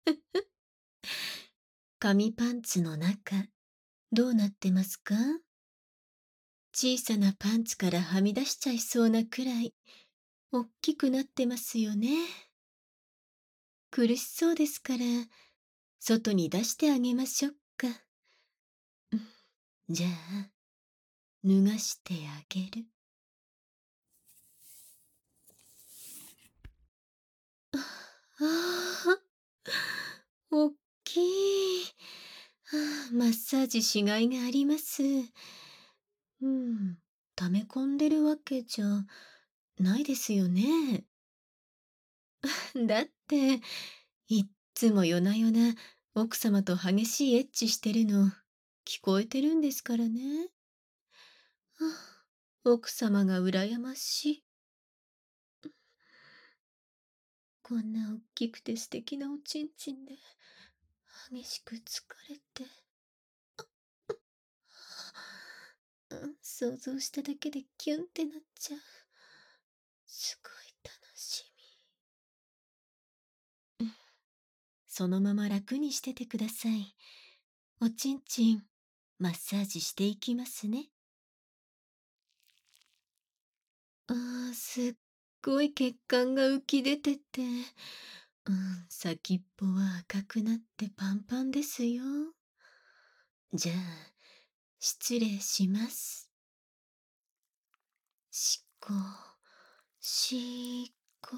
紙パンツの中、どうなってますか？小さなパンツからはみ出しちゃいそうなくらい、おっきくなってますよね。苦しそうですから、外に出してあげましょうか。じゃあ、脱がしてあげる。ああ、おっきい。マッサージしがいがあります。溜め込んでるわけじゃないですよね。だって、いっつも夜な夜な奥様と激しいエッチしてるの聞こえてるんですからね。奥様が羨ましい。こんなおっきくて素敵なおちんちんで激しく疲れて。想像しただけでキュンってなっちゃう。すごい楽しみ。そのまま楽にしててください。おちんちん、マッサージしていきますね。すっごい血管が浮き出てて、先っぽは赤くなってパンパンですよ。じゃあ、失礼します。しこ、しこ、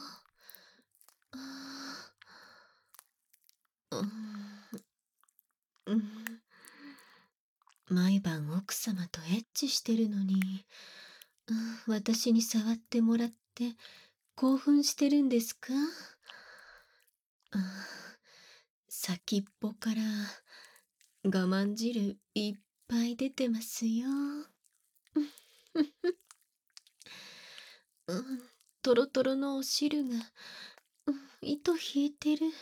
あー、うん、毎晩奥様とエッチしてるのに、私に触ってもらって興奮してるんですか？あー先っぽから我慢汁いっぱい出てますよ。うん、トロトロのお汁が、糸引いてる。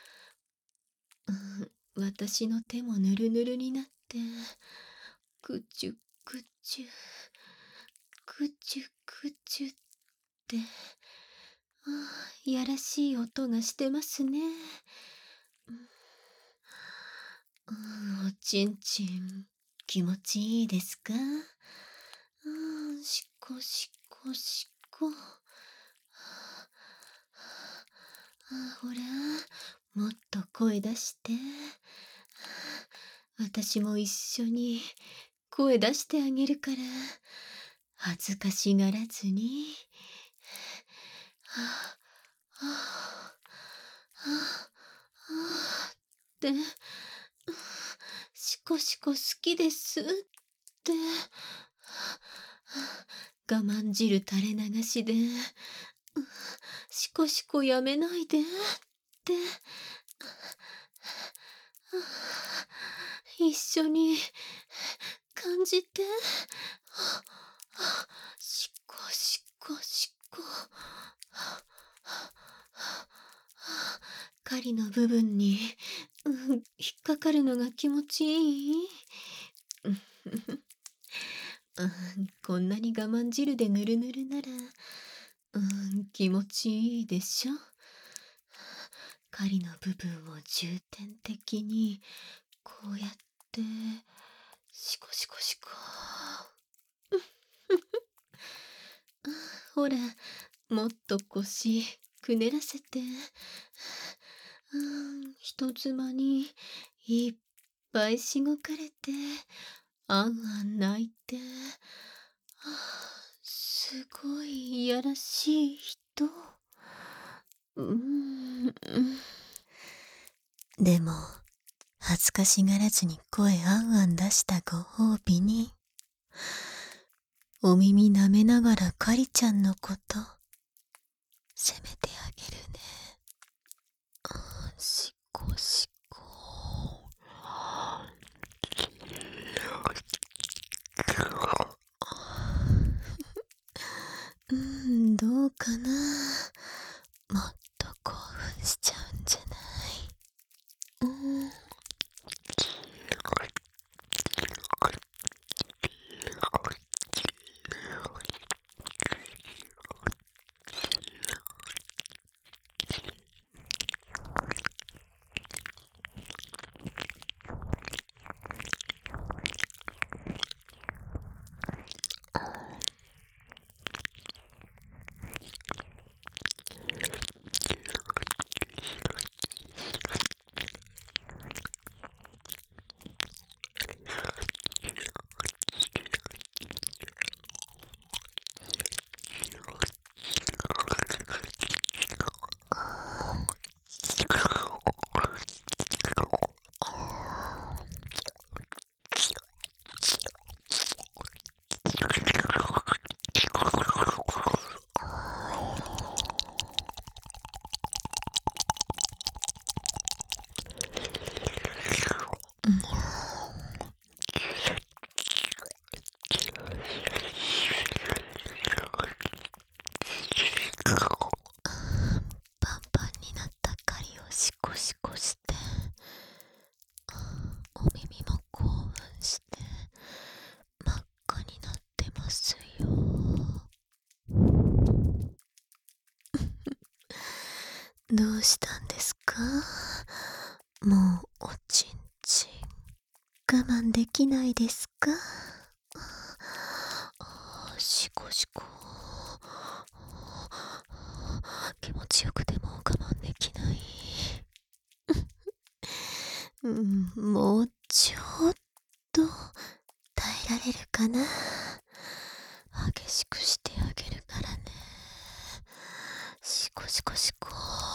私の手もぬるぬるになって、くちゅくちゅ、くちゅくちゅって、やらしい音がしてますね。おちんちん、気持ちいいですか？しこしこしこ。ほら、もっと声出して。私も一緒に声出してあげるから、恥ずかしがらずに。はあ、はあ、はあ、はあって、しこしこ好きですって、我慢汁垂れ流しで、しこしこやめないでって、一緒に感じて。しこしこしこ。狩りの部分に、引っかかるのが気持ちいい。こんなに我慢汁でぬるぬるなら、気持ちいいでしょ。狩りの部分を重点的にこうやってシコシコシコ。ほら、もっと腰くねらせて。人妻にいっぱいしごかれて、あんあん泣いて。すごいいやらしい人。でも、恥ずかしがらずに声あんあん出したご褒美に、お耳舐めながらカリちゃんのこと、責めてあげるね。しこしこ。どうかな。もっと興奮しちゃうんじゃない？ どうしたんですか？もうおちんちん我慢できないですか？しこしこ。気持ちよくても我慢できない。もうちょっと耐えられるかな。激しくしてあげるからね。しこしこしこ。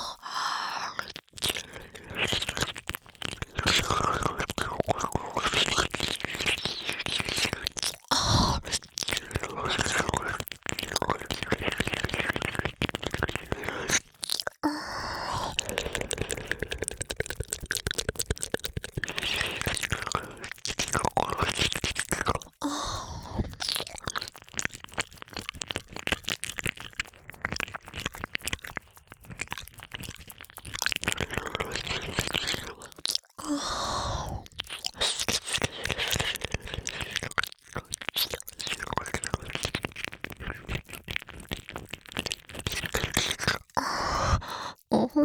うん。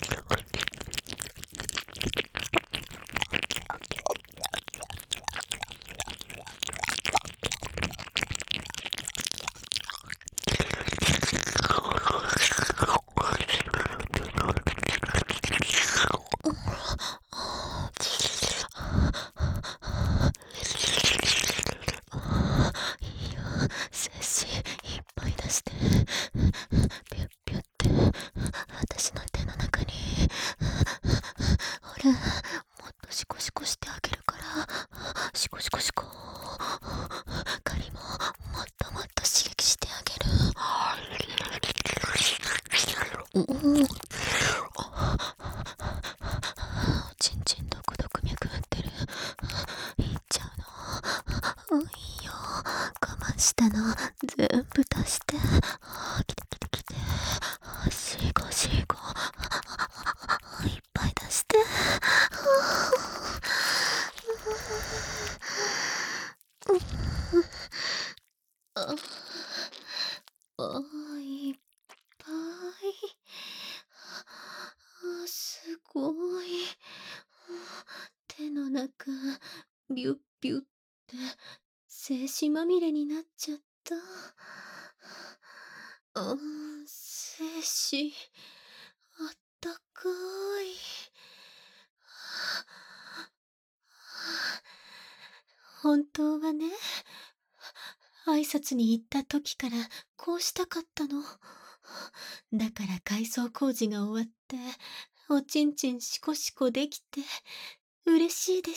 いいよ、精子いっぱい出して、ぴゅっぴゅって私の手の中に。ほら、もっとシコシコしてあげるから、シコシコシコ。狩りももっともっと刺激してあげる。おちんちんドクドク脈打ってる。いっちゃうの。いいよ、我慢したの全部出して。来て来て来て。シコシコ。いっぱい出して。あいっぱい。すごい。手の中、ビュッビュって、精子まみれになっちゃった。精子、あったかい。本当はね、挨拶に行った時からこうしたかったの。だから改装工事が終わって、おちんちんシコシコできて、嬉しいです。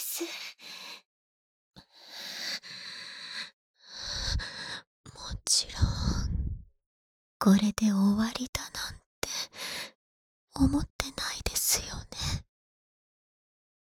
もちろん、これで終わりだなんて思っ